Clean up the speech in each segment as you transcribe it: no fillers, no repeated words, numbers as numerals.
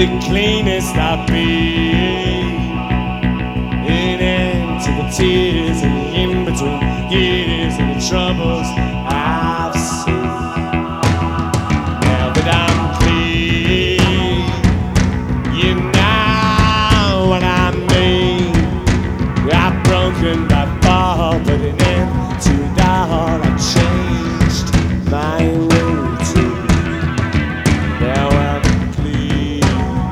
the cleanest I've been. In into the tears and the in-between years and the troubles I've seen. Now that I'm clean, you know what I mean. I've broken my fall, but an end to it all. I changed my routine. Now I'm clean.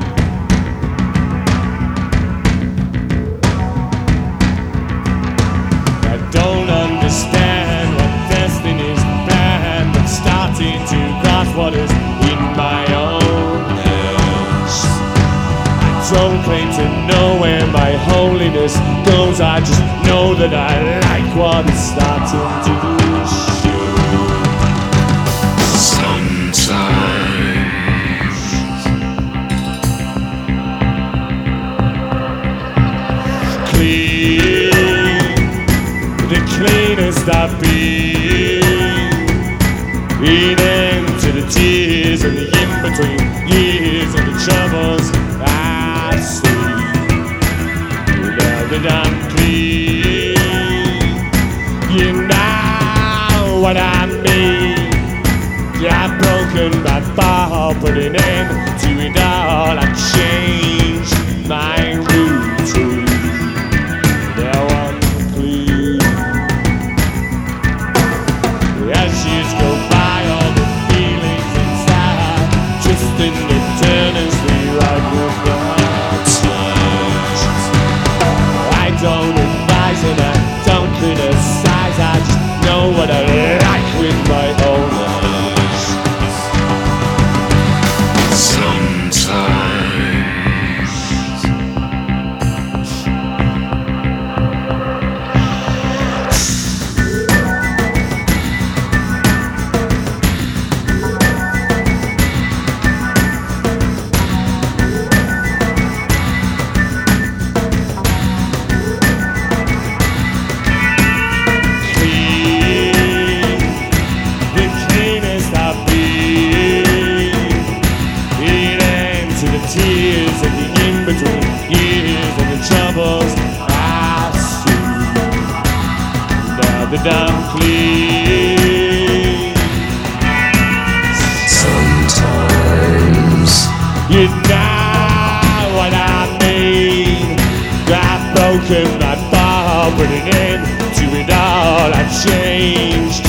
I don't understand what destiny's plan, but starting to grasp what is in my own hands. I don't claim to know where my holiness goes. I just know that I like what it's starting to show. Sometimes clean, the cleanest I've been. Eat into the tears and the in-between years and the troubles I've seen. Now that I'm clean, you know what I mean. I've broken my fall, put an end to it all. I changed my routine. Now I'm clean. As years go by, all the feelings inside twist and it turns me right with God touch. I don't advise and I don't criticize. I just know what I like with my own eyes. Tears and the in-between years and the troubles I've seen. Now that I'm clean, sometimes you know what I mean. I've broken my fall, put an end to it all. I've changed